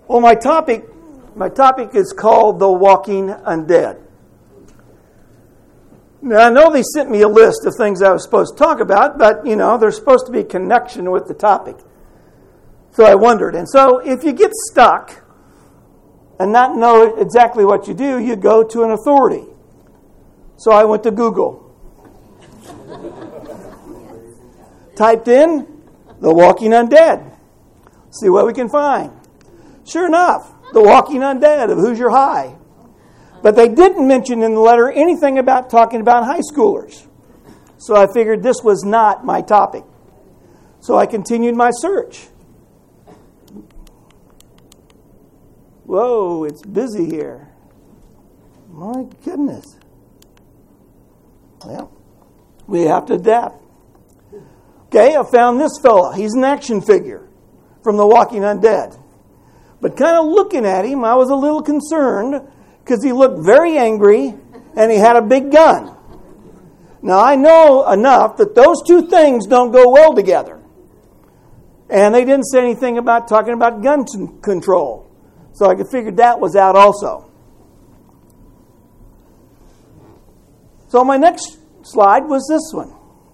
Well, my topic is called The Walking Undead. Now, I know they sent me a list of things I was supposed to talk about, but, there's supposed to be a connection with the topic. So I wondered. And so if you get stuck and not know exactly what you do, you go to an authority. So I went to Google. Typed in The Walking Undead. See what we can find. Sure enough, The Walking Undead of Hoosier High. But they didn't mention in the letter anything about talking about high schoolers. So I figured this was not my topic. So I continued my search. Whoa, it's busy here. My goodness. Well, we have to adapt. Okay, I found this fella. He's an action figure from The Walking Undead. But kind of looking at him, I was a little concerned because he looked very angry and he had a big gun. Now, I know enough that those two things don't go well together. And they didn't say anything about talking about gun control. So I figured that was out also. So my next slide was this one.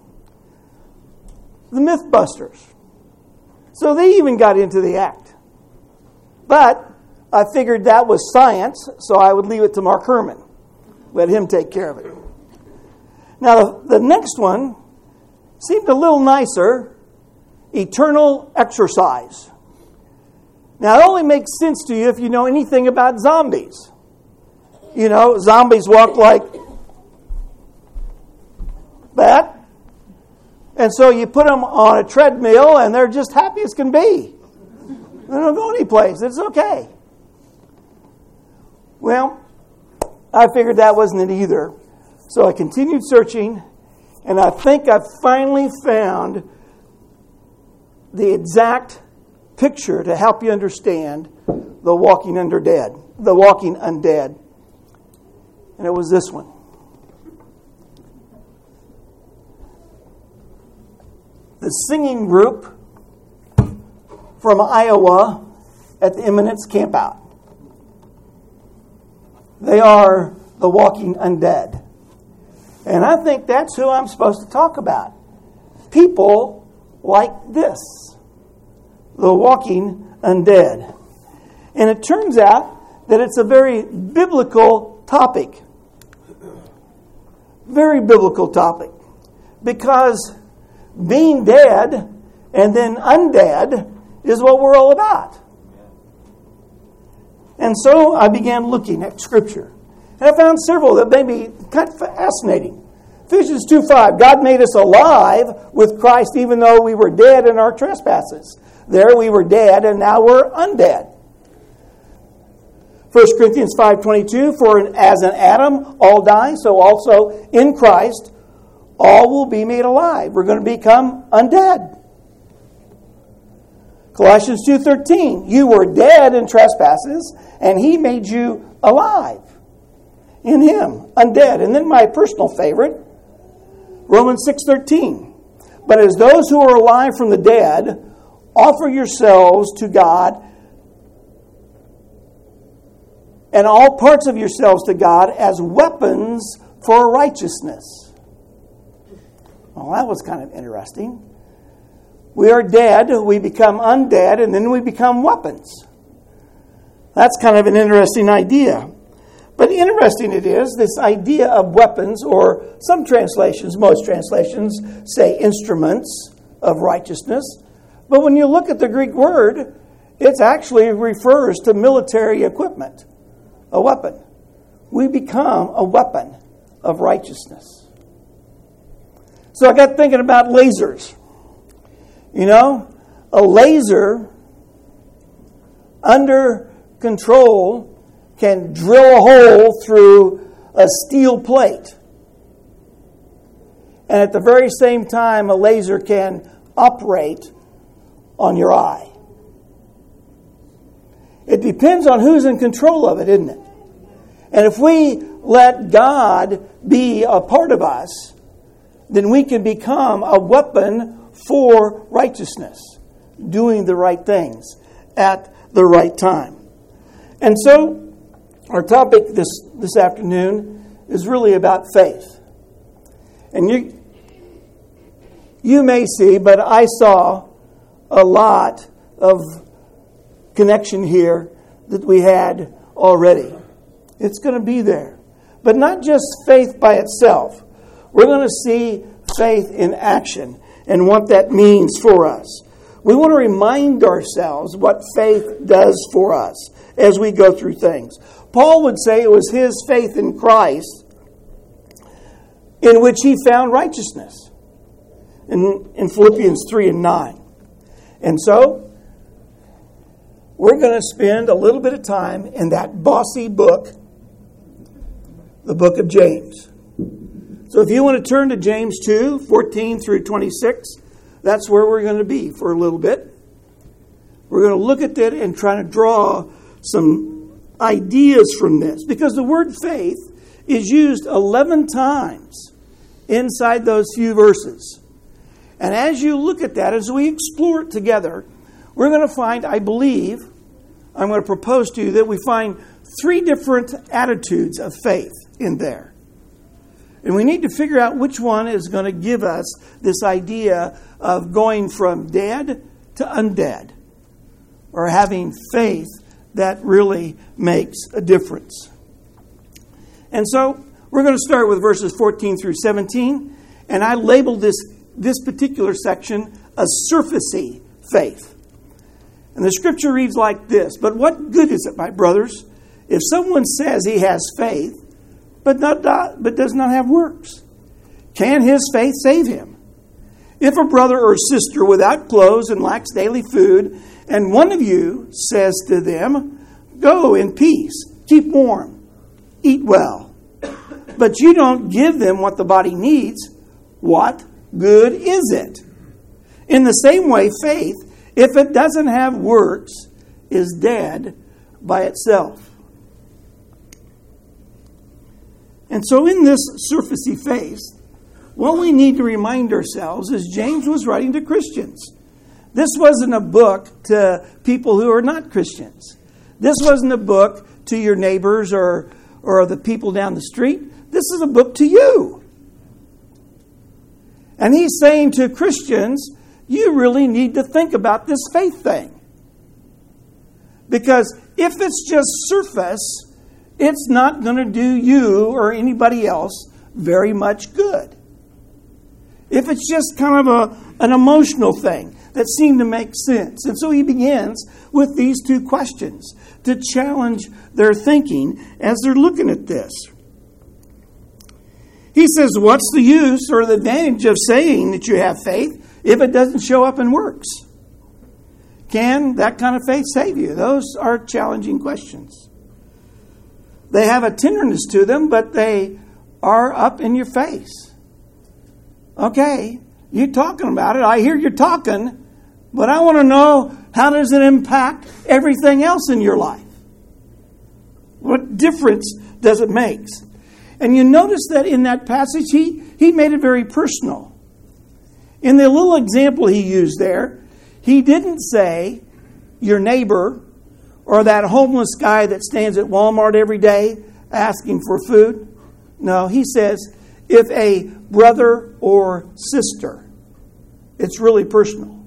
The Mythbusters. So they even got into the act. But I figured that was science, so I would leave it to Mark Herman. Let him take care of it. Now, the next one seemed a little nicer. Eternal Exercise. Now, it only makes sense to you if you know anything about zombies. Zombies walk like that. And so you put them on a treadmill and they're just happy as can be. They don't go anyplace. It's okay. Well, I figured that wasn't it either. So I continued searching, and I think I finally found the exact picture to help you understand the walking undead. The walking undead. And it was this one. The singing group from Iowa at the Eminence Campout. They are the walking undead. And I think that's who I'm supposed to talk about. People like this. The walking undead. And it turns out that it's a very biblical topic. Very biblical topic. Because being dead and then undead is what we're all about. And so I began looking at Scripture. And I found several that made me kind of fascinating. Ephesians 2:5, God made us alive with Christ even though we were dead in our trespasses. There we were dead and now we're undead. 1 Corinthians 5:22, for as in Adam all die, so also in Christ all will be made alive. We're going to become undead. Colossians 2:13, you were dead in trespasses, and He made you alive in Him, undead. And then my personal favorite, Romans 6:13, but as those who are alive from the dead, offer yourselves to God and all parts of yourselves to God as weapons for righteousness. Well, that was kind of interesting. We are dead, we become undead, and then we become weapons. That's kind of an interesting idea. But interesting it is, this idea of weapons, or some translations, most translations, say instruments of righteousness. But when you look at the Greek word, it actually refers to military equipment, a weapon. We become a weapon of righteousness. So I got thinking about lasers. A laser under control can drill a hole through a steel plate. And at the very same time, a laser can operate on your eye. It depends on who's in control of it, isn't it? And if we let God be a part of us, then we can become a weapon for righteousness, doing the right things at the right time. And so, our topic this afternoon is really about faith. And you may see, but I saw a lot of connection here that we had already. It's going to be there. But not just faith by itself. We're going to see faith in action and what that means for us. We want to remind ourselves what faith does for us as we go through things. Paul would say it was his faith in Christ in which he found righteousness in Philippians 3 and 9. And so, we're going to spend a little bit of time in that bossy book, the book of James. So if you want to turn to James 2, 14 through 26, that's where we're going to be for a little bit. We're going to look at it and try to draw some ideas from this. Because the word faith is used 11 times inside those few verses. And as you look at that, as we explore it together, we're going to find, I believe, I'm going to propose to you that we find 3 different attitudes of faith in there. And we need to figure out which one is going to give us this idea of going from dead to undead, or having faith that really makes a difference. And so we're going to start with verses 14 through 17, and I labeled this particular section a surfacey faith. And the scripture reads like this: "But what good is it, my brothers, if someone says he has faith, but does not have works? Can his faith save him? If a brother or sister without clothes and lacks daily food, and one of you says to them, 'Go in peace, keep warm, eat well,' but you don't give them what the body needs, what good is it? In the same way, faith, if it doesn't have works, is dead by itself." And so in this surfacey faith, what we need to remind ourselves is James was writing to Christians. This wasn't a book to people who are not Christians. This wasn't a book to your neighbors or the people down the street. This is a book to you. And he's saying to Christians, you really need to think about this faith thing. Because if it's just surface, it's not going to do you or anybody else very much good. If it's just kind of an emotional thing that seemed to make sense. And so he begins with these 2 questions to challenge their thinking as they're looking at this. He says, what's the use or the advantage of saying that you have faith if it doesn't show up in works? Can that kind of faith save you? Those are challenging questions. They have a tenderness to them, but they are up in your face. Okay, you're talking about it. I hear you're talking, but I want to know, how does it impact everything else in your life? What difference does it make? And you notice that in that passage, he made it very personal. In the little example he used there, he didn't say your neighbor or that homeless guy that stands at Walmart every day asking for food. No, he says if a brother or sister. It's really personal.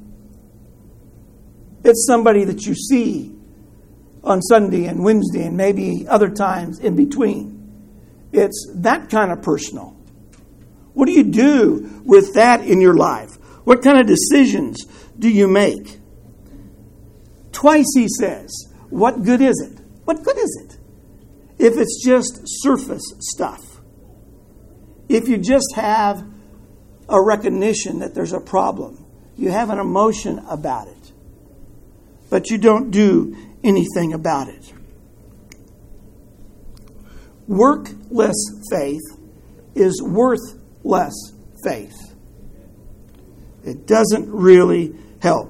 It's somebody that you see on Sunday and Wednesday and maybe other times in between. It's that kind of personal. What do you do with that in your life? What kind of decisions do you make? Twice he says, what good is it? What good is it if it's just surface stuff? If you just have a recognition that there's a problem, you have an emotion about it, but you don't do anything about it. Workless faith is worthless faith. It doesn't really help.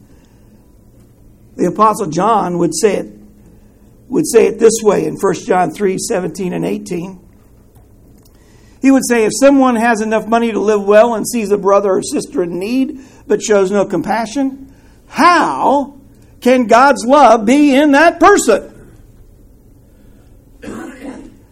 The Apostle John would say it this way in 1 John 3:17 and 18. He would say, if someone has enough money to live well and sees a brother or sister in need but shows no compassion, how can God's love be in that person?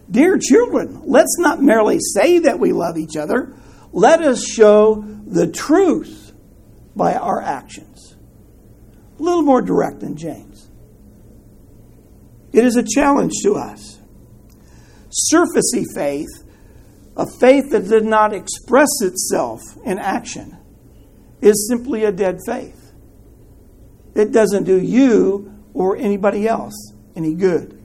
Dear children, let's not merely say that we love each other. Let us show the truth by our actions. A little more direct than James. It is a challenge to us. Surfacey faith, a faith that did not express itself in action, is simply a dead faith. It doesn't do you or anybody else any good.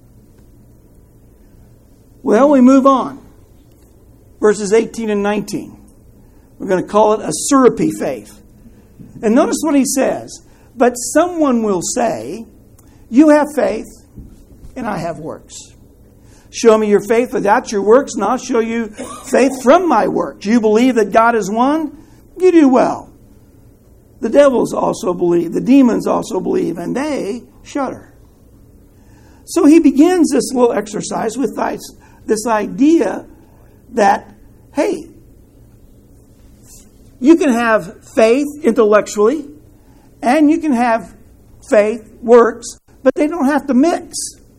Well, we move on. Verses 18 and 19. We're going to call it a syrupy faith. And notice what he says. But someone will say, you have faith, and I have works. Show me your faith without your works, and I'll show you faith from my works. You believe that God is one? You do well. The devils also believe. The demons also believe, and they shudder. So he begins this little exercise with this idea that, hey, you can have faith intellectually, and you can have faith, works, but they don't have to mix.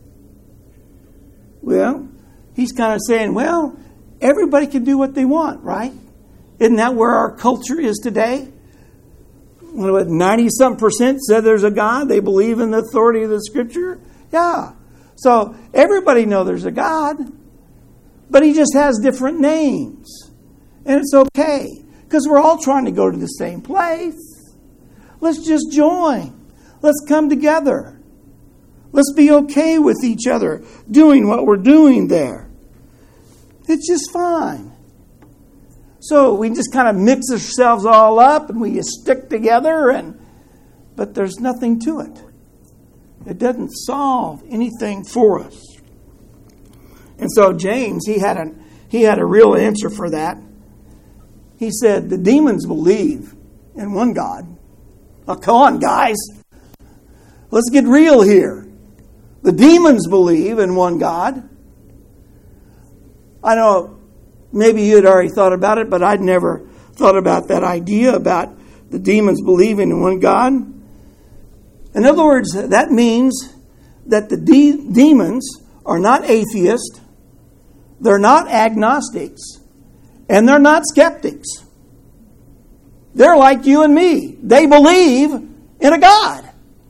Well, he's kind of saying, well, everybody can do what they want, right? Isn't that where our culture is today? 90-something% said there's a God. They believe in the authority of the Scripture. Yeah. So everybody knows there's a God, but he just has different names. And it's okay, because we're all trying to go to the same place. Let's just join. Let's come together. Let's be okay with each other doing what we're doing there. It's just fine. So we just kind of mix ourselves all up and we just stick together, but there's nothing to it. It doesn't solve anything for us. And so James, he had a real answer for that. He said, the demons believe in one God. Oh, come on, guys. Let's get real here. The demons believe in one God. I know maybe you had already thought about it, but I'd never thought about that idea about the demons believing in one God. In other words, that means that the demons are not atheists, they're not agnostics, and they're not skeptics. They're like you and me. They believe in a God.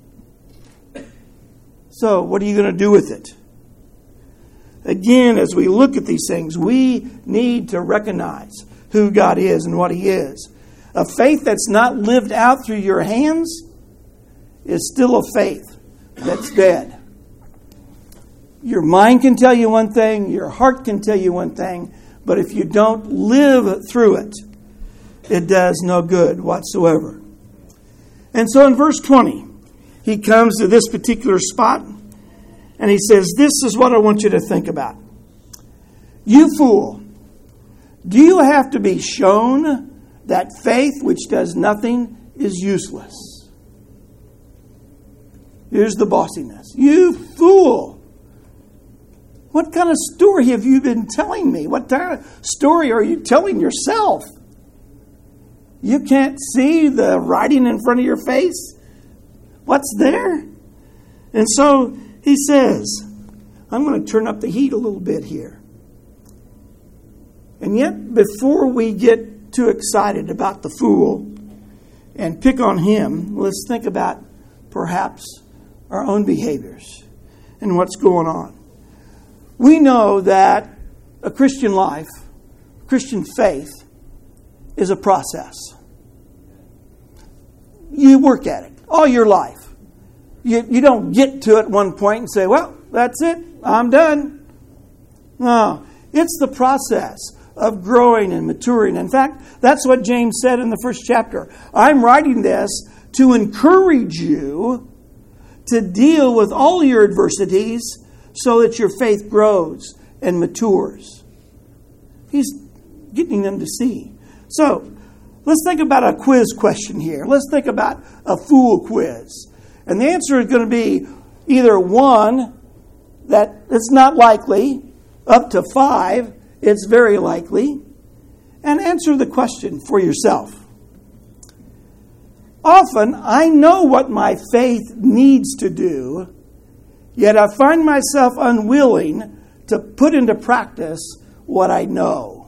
So what are you going to do with it? Again, as we look at these things, we need to recognize who God is and what He is. A faith that's not lived out through your hands is still a faith that's dead. Your mind can tell you one thing, your heart can tell you one thing, but if you don't live through it, it does no good whatsoever. And so in verse 20, he comes to this particular spot and he says, this is what I want you to think about. You fool, do you have to be shown that faith which does nothing is useless? Here's the bossiness. You fool. What kind of story have you been telling me? What kind of story are you telling yourself? You can't see the writing in front of your face? What's there? And so he says, I'm going to turn up the heat a little bit here. And yet, before we get too excited about the fool and pick on him, let's think about perhaps our own behaviors and what's going on. We know that a Christian life, Christian faith, is a process. You work at it all your life. You don't get to it one point and say, well, that's it, I'm done. No, it's the process of growing and maturing. In fact, that's what James said in the first chapter. I'm writing this to encourage you to deal with all your adversities so that your faith grows and matures. He's getting them to see. So, let's think about a quiz question here. Let's think about a fool quiz. And the answer is going to be either 1, that it's not likely, up to 5, it's very likely. And answer the question for yourself. Often, I know what my faith needs to do, yet I find myself unwilling to put into practice what I know.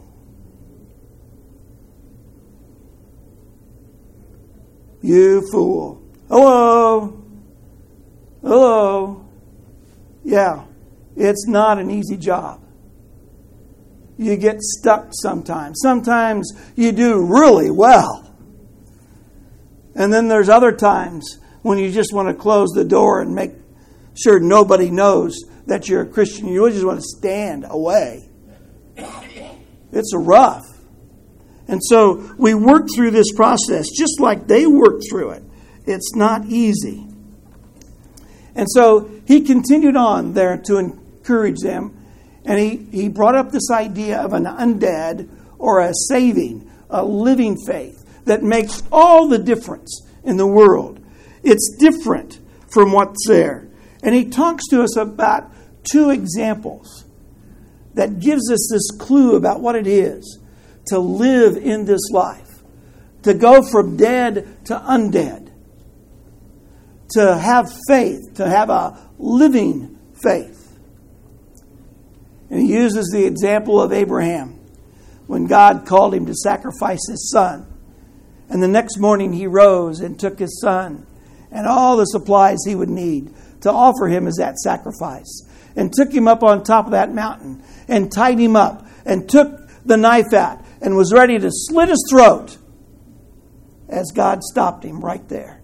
You fool. Hello. Hello. Yeah, it's not an easy job. You get stuck sometimes. Sometimes you do really well. And then there's other times when you just want to close the door and make sure nobody knows that you're a Christian. You just want to stand away. It's rough. And so we work through this process just like they worked through it. It's not easy. And so he continued on there to encourage them. And he brought up this idea of an undead or a saving, a living faith that makes all the difference in the world. It's different from what's there. And he talks to us about two examples that gives us this clue about what it is to live in this life, to go from dead to undead, to have faith, to have a living faith. And he uses the example of Abraham when God called him to sacrifice his son. And the next morning he rose and took his son and all the supplies he would need to offer him as that sacrifice, and took him up on top of that mountain and tied him up and took the knife out and was ready to slit his throat as God stopped him right there.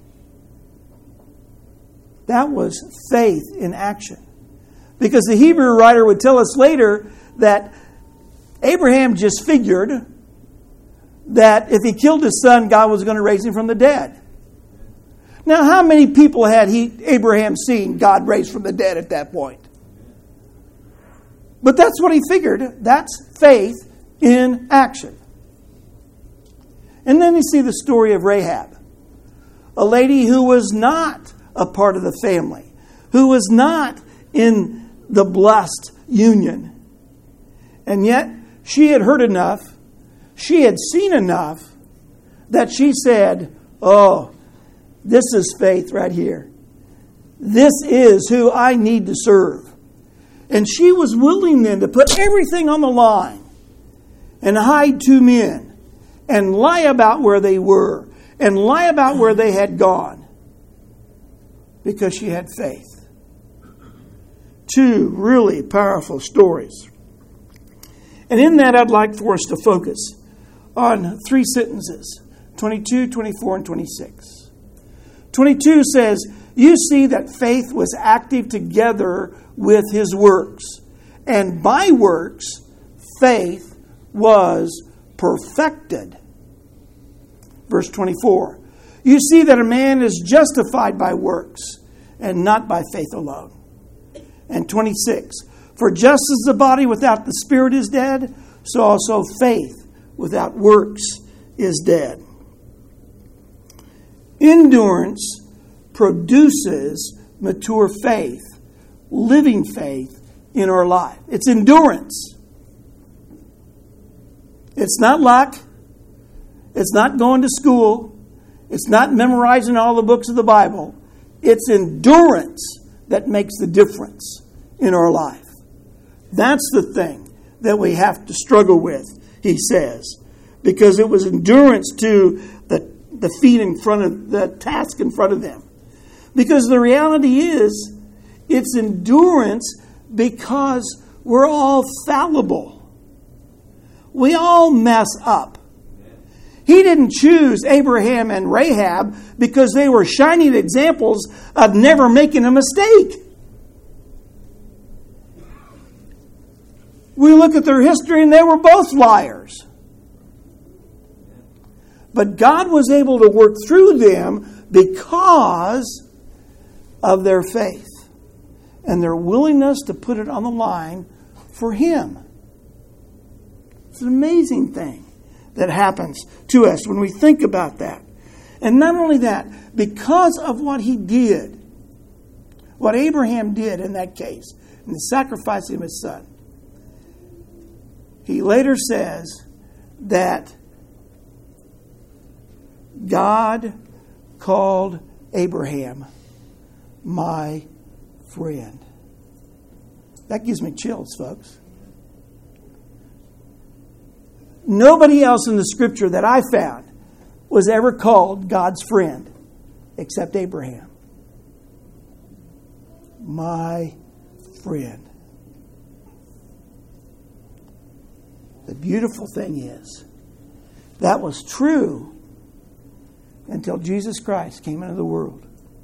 That was faith in action. Because the Hebrew writer would tell us later that Abraham just figured that if he killed his son, God was going to raise him from the dead. Now, how many people had Abraham seen God raised from the dead at that point? But that's what he figured. That's faith in action. And then you see the story of Rahab, a lady who was not a part of the family, who was not in the blessed union. And yet, she had heard enough, she had seen enough, that she said, oh, this is faith right here. This is who I need to serve. And she was willing then to put everything on the line and hide two men and lie about where they were and lie about where they had gone because she had faith. Two really powerful stories. And in that, I'd like for us to focus on three sentences, 22, 24, and 26. 22 says, you see that faith was active together with his works, and by works, faith was perfected. Verse 24, you see that a man is justified by works and not by faith alone. And 26, for just as the body without the spirit is dead, so also faith without works is dead. Endurance produces mature faith, living faith in our life. It's endurance. It's not luck. It's not going to school. It's not memorizing all the books of the Bible. It's endurance that makes the difference in our life. That's the thing that we have to struggle with, he says, because it was endurance to the feet in front of the task in front of them. Because the reality is, it's endurance because we're all fallible. We all mess up. He didn't choose Abraham and Rahab because they were shining examples of never making a mistake. We look at their history and they were both liars. But God was able to work through them because of their faith and their willingness to put it on the line for Him. It's an amazing thing that happens to us when we think about that. And not only that, because of what he did, what Abraham did in that case, in the sacrificing of his son, he later says that God called Abraham my friend. That gives me chills, folks. Nobody else in the Scripture that I found was ever called God's friend except Abraham. My friend. The beautiful thing is, that was true until Jesus Christ came into the world.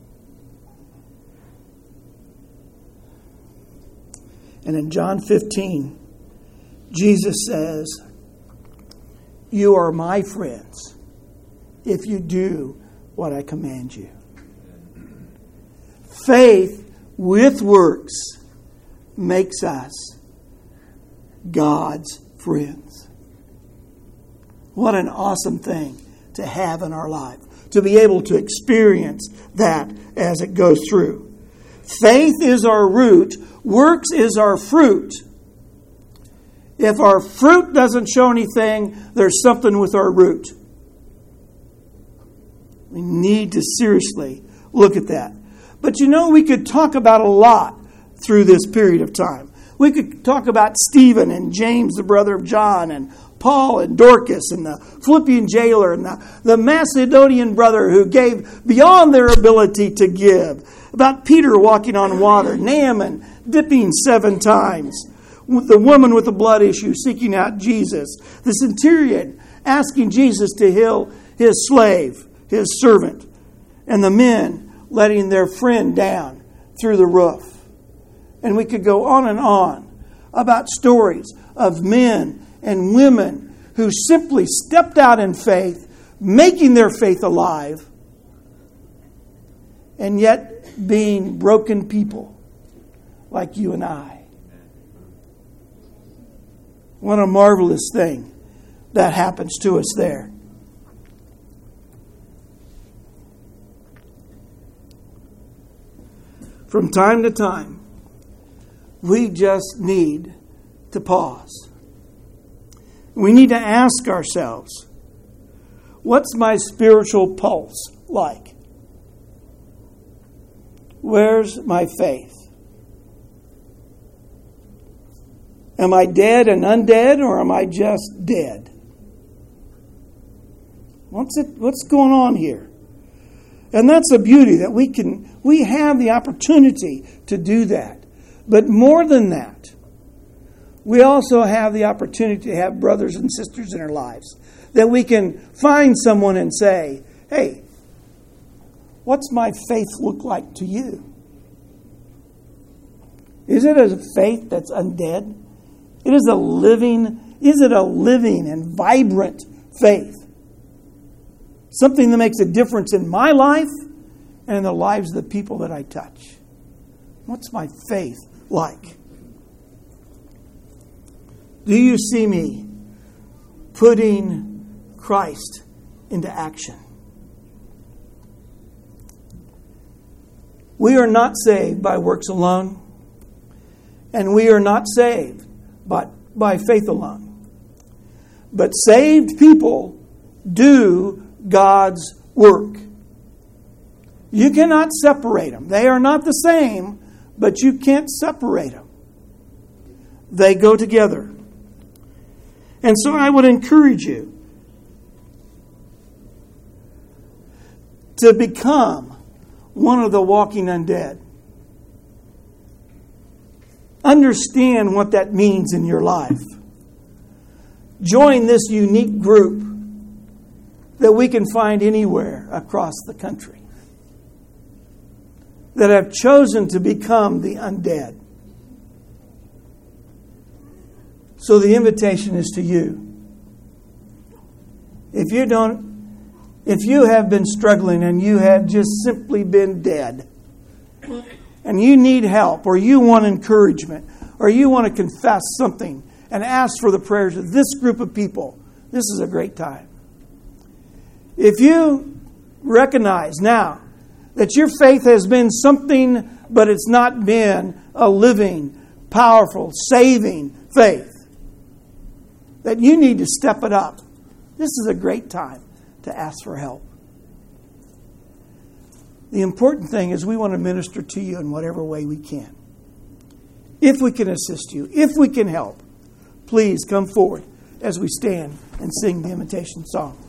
And in John 15, Jesus says, "You are my friends if you do what I command you." Faith with works makes us God's friends. What an awesome thing to have in our life, to be able to experience that as it goes through. Faith is our root, works is our fruit. If our fruit doesn't show anything, there's something with our root. We need to seriously look at that. But you know, we could talk about a lot through this period of time. We could talk about Stephen and James, the brother of John, and Paul and Dorcas, and the Philippian jailer, and the Macedonian brother who gave beyond their ability to give. About Peter walking on water, Naaman dipping 7 times, the woman with the blood issue seeking out Jesus, the centurion asking Jesus to heal his slave, his servant, and the men letting their friend down through the roof. And we could go on about stories of men and women who simply stepped out in faith, making their faith alive, and yet being broken people like you and I. What a marvelous thing that happens to us there. From time to time, we just need to pause. We need to ask ourselves, what's my spiritual pulse like? Where's my faith? Am I dead and undead, or am I just dead? What's going on here? And that's the beauty that we have the opportunity to do that. But more than that, we also have the opportunity to have brothers and sisters in our lives that we can find someone and say, "Hey, what's my faith look like to you? Is it a faith that's undead? Is it a living and vibrant faith? Something that makes a difference in my life and in the lives of the people that I touch. What's my faith like? Do you see me putting Christ into action? We are not saved by works alone, and we are not saved by faith alone. But saved people do God's work. You cannot separate them. They are not the same, but you can't separate them. They go together. And so I would encourage you to become one of the walking undead. Understand what that means in your life. Join this unique group that we can find anywhere across the country that have chosen to become the undead. So the invitation is to you. If you have been struggling and you have just simply been dead, and you need help, or you want encouragement, or you want to confess something and ask for the prayers of this group of people, this is a great time. If you recognize now that your faith has been something, but it's not been a living, powerful, saving faith, that you need to step it up, this is a great time to ask for help. The important thing is we want to minister to you in whatever way we can. if we can assist you, if we can help, please come forward as we stand and sing the invitation song.